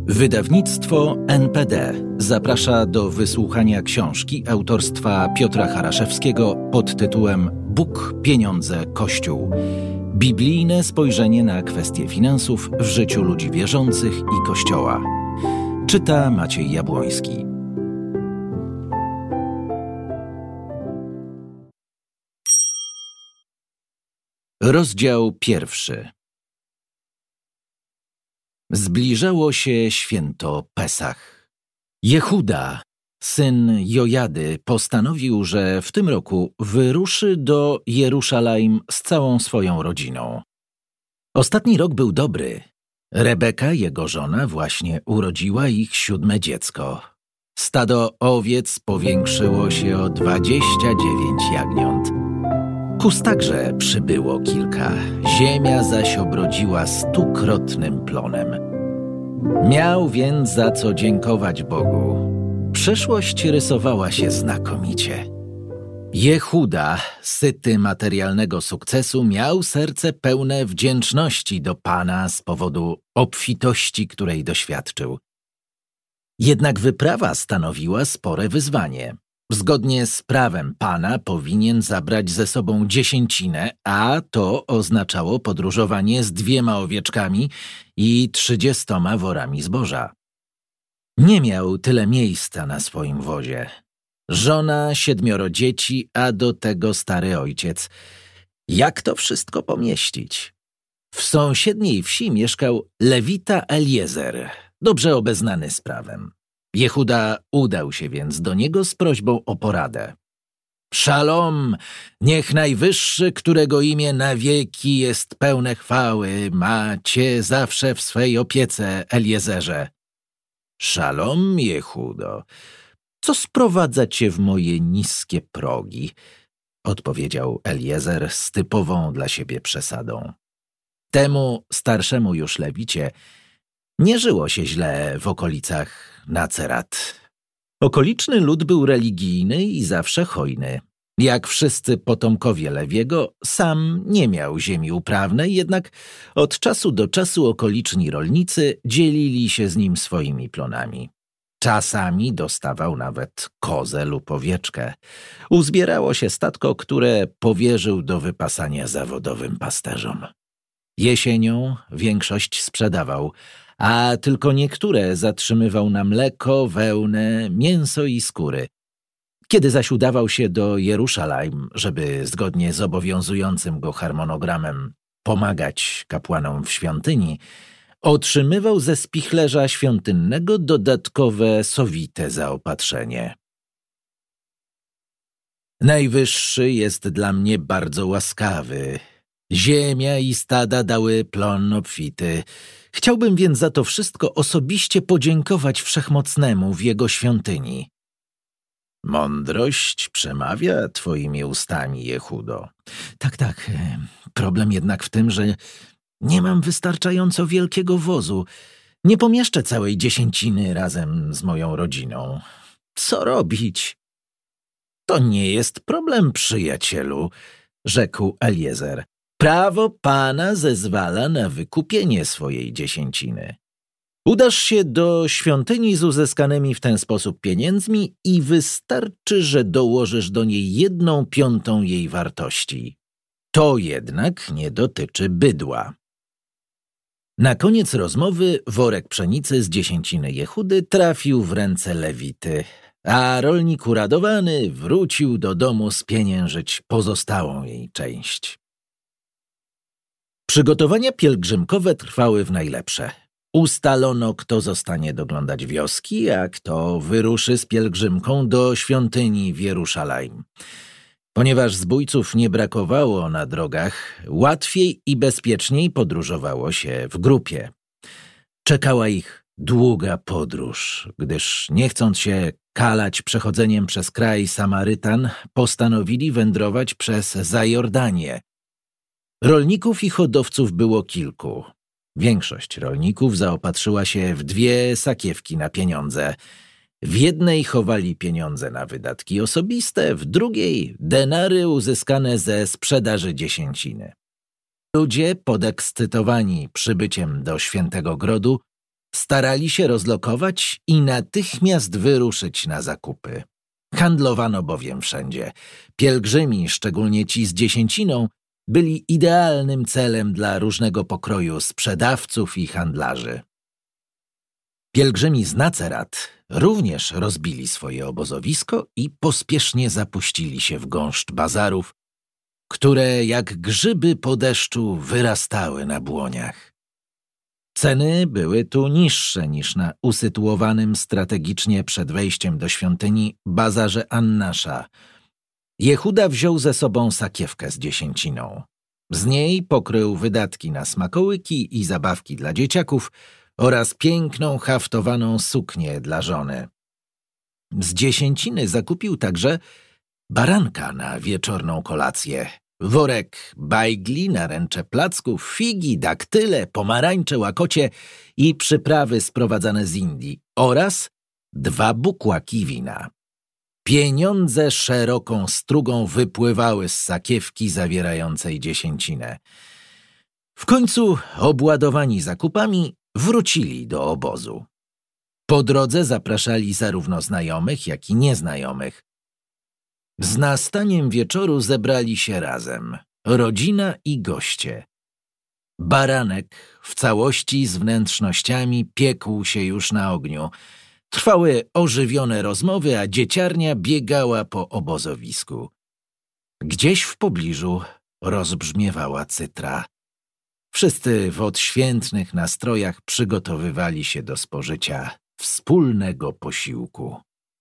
Wydawnictwo NPD zaprasza do wysłuchania książki autorstwa Piotra Haraszewskiego pod tytułem Bóg, pieniądze, Kościół. Biblijne spojrzenie na kwestie finansów w życiu ludzi wierzących i Kościoła. Czyta Maciej Jabłoński. Rozdział 1. Zbliżało się święto Pesach. Jehuda, syn Jojady, postanowił, że w tym roku wyruszy do Jeruszalaim z całą swoją rodziną. Ostatni rok był dobry. Rebeka, jego żona, właśnie urodziła ich 7. dziecko. Stado owiec powiększyło się o 29 jagniąt. Kóz także przybyło kilka, ziemia zaś obrodziła 100-krotnym plonem. Miał więc za co dziękować Bogu. Przyszłość rysowała się znakomicie. Jehuda, syty materialnego sukcesu, miał serce pełne wdzięczności do Pana z powodu obfitości, której doświadczył. Jednak wyprawa stanowiła spore wyzwanie. Zgodnie z prawem Pana powinien zabrać ze sobą 10, a to oznaczało podróżowanie z 2 owieczkami i 30 worami zboża. Nie miał tyle miejsca na swoim wozie. Żona, 7 dzieci, a do tego stary ojciec. Jak to wszystko pomieścić? W sąsiedniej wsi mieszkał Lewita Eliezer, dobrze obeznany z prawem. Jehuda udał się więc do niego z prośbą o poradę. Szalom, niech Najwyższy, którego imię na wieki jest pełne chwały, ma cię zawsze w swej opiece, Eliezerze. Szalom, Jehudo, co sprowadza cię w moje niskie progi? Odpowiedział Eliezer z typową dla siebie przesadą. Temu starszemu już Lewicie nie żyło się źle w okolicach Nacerat. Okoliczny lud był religijny i zawsze hojny. Jak wszyscy potomkowie Lewiego, sam nie miał ziemi uprawnej, jednak od czasu do czasu okoliczni rolnicy dzielili się z nim swoimi plonami. Czasami dostawał nawet kozę lub owieczkę. Uzbierało się statko, które powierzył do wypasania zawodowym pasterzom. Jesienią większość sprzedawał, a tylko niektóre zatrzymywał na mleko, wełnę, mięso i skóry. Kiedy zaś udawał się do Jeruszalaim, żeby zgodnie z obowiązującym go harmonogramem pomagać kapłanom w świątyni, otrzymywał ze spichlerza świątynnego dodatkowe sowite zaopatrzenie. Najwyższy jest dla mnie bardzo łaskawy. Ziemia i stada dały plon obfity. Chciałbym więc za to wszystko osobiście podziękować Wszechmocnemu w jego świątyni. Mądrość przemawia twoimi ustami, Jehudo. Tak. Problem jednak w tym, że nie mam wystarczająco wielkiego wozu. Nie pomieszczę całej 10 razem z moją rodziną. Co robić? To nie jest problem, przyjacielu, rzekł Eliezer. Prawo Pana zezwala na wykupienie swojej 10. Udasz się do świątyni z uzyskanymi w ten sposób pieniędzmi i wystarczy, że dołożysz do niej 1/5 jej wartości. To jednak nie dotyczy bydła. Na koniec rozmowy worek pszenicy z 10 Jehudy trafił w ręce Lewity, a rolnik uradowany wrócił do domu spieniężyć pozostałą jej część. Przygotowania pielgrzymkowe trwały w najlepsze. Ustalono, kto zostanie doglądać wioski, a kto wyruszy z pielgrzymką do świątyni w Jeruszalaim. Ponieważ zbójców nie brakowało na drogach, łatwiej i bezpieczniej podróżowało się w grupie. Czekała ich długa podróż, gdyż nie chcąc się kalać przechodzeniem przez kraj Samarytan, postanowili wędrować przez Zajordanię. Rolników i hodowców było kilku. Większość rolników zaopatrzyła się w 2 sakiewki na pieniądze. W jednej chowali pieniądze na wydatki osobiste, w drugiej denary uzyskane ze sprzedaży 10. Ludzie, podekscytowani przybyciem do Świętego Grodu, starali się rozlokować i natychmiast wyruszyć na zakupy. Handlowano bowiem wszędzie. Pielgrzymi, szczególnie ci z dziesięciną, byli idealnym celem dla różnego pokroju sprzedawców i handlarzy. Pielgrzymi z Nacerat również rozbili swoje obozowisko i pospiesznie zapuścili się w gąszcz bazarów, które jak grzyby po deszczu wyrastały na błoniach. Ceny były tu niższe niż na usytuowanym strategicznie przed wejściem do świątyni bazarze Annasza. Jehuda wziął ze sobą sakiewkę z dziesięciną. Z niej pokrył wydatki na smakołyki i zabawki dla dzieciaków oraz piękną haftowaną suknię dla żony. Z dziesięciny zakupił także baranka na wieczorną kolację, worek bajgli, naręcze placków, figi, daktyle, pomarańcze, łakocie i przyprawy sprowadzane z Indii oraz 2 bukłaki wina. Pieniądze szeroką strugą wypływały z sakiewki zawierającej dziesięcinę. W końcu, obładowani zakupami, wrócili do obozu. Po drodze zapraszali zarówno znajomych, jak i nieznajomych. Z nastaniem wieczoru zebrali się razem, rodzina i goście. Baranek w całości z wnętrznościami piekł się już na ogniu. Trwały ożywione rozmowy, a dzieciarnia biegała po obozowisku. Gdzieś w pobliżu rozbrzmiewała cytra. Wszyscy w odświętnych nastrojach przygotowywali się do spożycia wspólnego posiłku.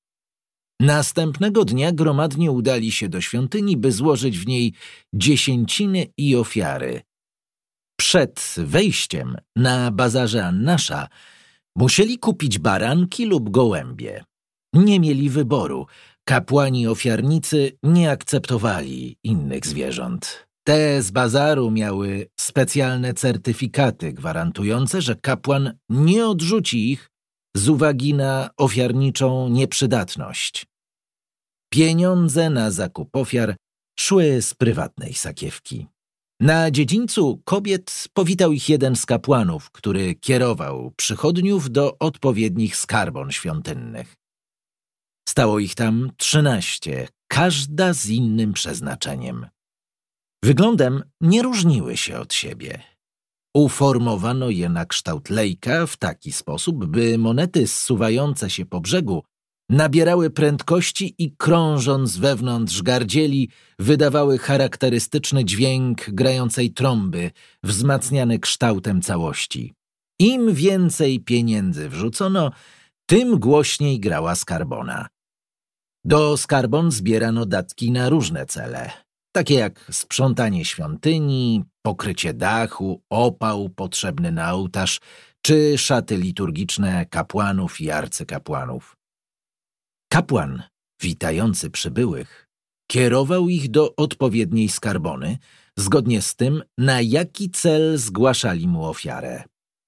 Następnego dnia gromadnie udali się do świątyni, by złożyć w niej dziesięciny i ofiary. Przed wejściem na bazarze Annasza musieli kupić baranki lub gołębie. Nie mieli wyboru. Kapłani ofiarnicy nie akceptowali innych zwierząt. Te z bazaru miały specjalne certyfikaty gwarantujące, że kapłan nie odrzuci ich z uwagi na ofiarniczą nieprzydatność. Pieniądze na zakup ofiar szły z prywatnej sakiewki. Na dziedzińcu kobiet powitał ich jeden z kapłanów, który kierował przychodniów do odpowiednich skarbon świątynnych. Stało ich tam 13, każda z innym przeznaczeniem. Wyglądem nie różniły się od siebie. Uformowano je na kształt lejka w taki sposób, by monety zsuwające się po brzegu nabierały prędkości i krążąc wewnątrz gardzieli wydawały charakterystyczny dźwięk grającej trąby, wzmacniany kształtem całości. Im więcej pieniędzy wrzucono, tym głośniej grała skarbona. Do skarbon zbierano datki na różne cele, takie jak sprzątanie świątyni, pokrycie dachu, opał potrzebny na ołtarz, czy szaty liturgiczne kapłanów i arcykapłanów. Kapłan, witający przybyłych, kierował ich do odpowiedniej skarbony, zgodnie z tym, na jaki cel zgłaszali mu ofiarę.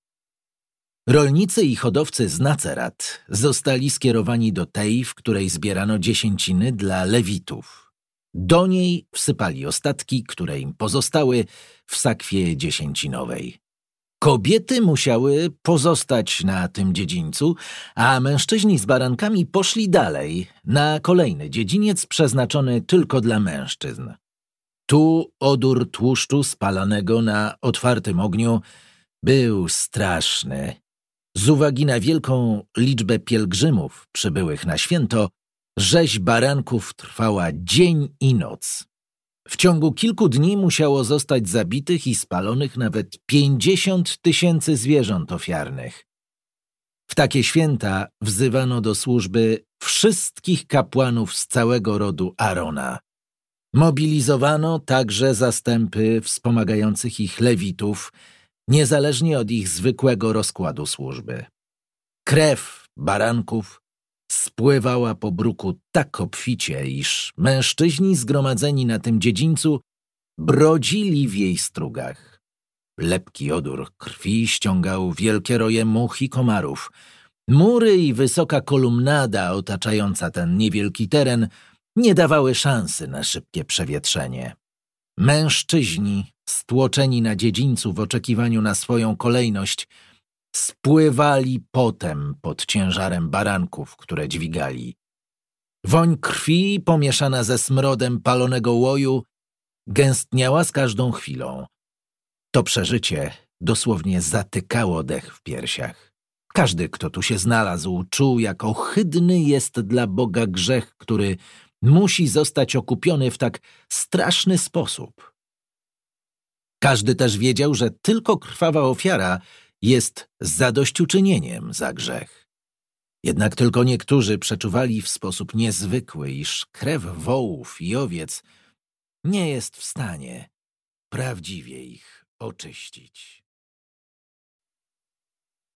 Rolnicy i hodowcy z Nacerat zostali skierowani do tej, w której zbierano dziesięciny dla lewitów. Do niej wsypali ostatki, które im pozostały, w sakwie dziesięcinowej. Kobiety musiały pozostać na tym dziedzińcu, a mężczyźni z barankami poszli dalej, na kolejny dziedziniec przeznaczony tylko dla mężczyzn. Tu odór tłuszczu spalanego na otwartym ogniu był straszny. Z uwagi na wielką liczbę pielgrzymów przybyłych na święto, rzeź baranków trwała dzień i noc. W ciągu kilku dni musiało zostać zabitych i spalonych nawet 50 000 zwierząt ofiarnych. W takie święta wzywano do służby wszystkich kapłanów z całego rodu Arona. Mobilizowano także zastępy wspomagających ich lewitów, niezależnie od ich zwykłego rozkładu służby. Krew baranków spływała po bruku tak obficie, iż mężczyźni zgromadzeni na tym dziedzińcu brodzili w jej strugach. Lepki odór krwi ściągał wielkie roje much i komarów. Mury i wysoka kolumnada otaczająca ten niewielki teren nie dawały szansy na szybkie przewietrzenie. Mężczyźni, stłoczeni na dziedzińcu w oczekiwaniu na swoją kolejność, spływali potem pod ciężarem baranków, które dźwigali. Woń krwi pomieszana ze smrodem palonego łoju gęstniała z każdą chwilą. To przeżycie dosłownie zatykało dech w piersiach. Każdy, kto tu się znalazł, czuł, jak ohydny jest dla Boga grzech, który musi zostać okupiony w tak straszny sposób. Każdy też wiedział, że tylko krwawa ofiara jest zadośćuczynieniem za grzech. Jednak tylko niektórzy przeczuwali w sposób niezwykły, iż krew wołów i owiec nie jest w stanie prawdziwie ich oczyścić.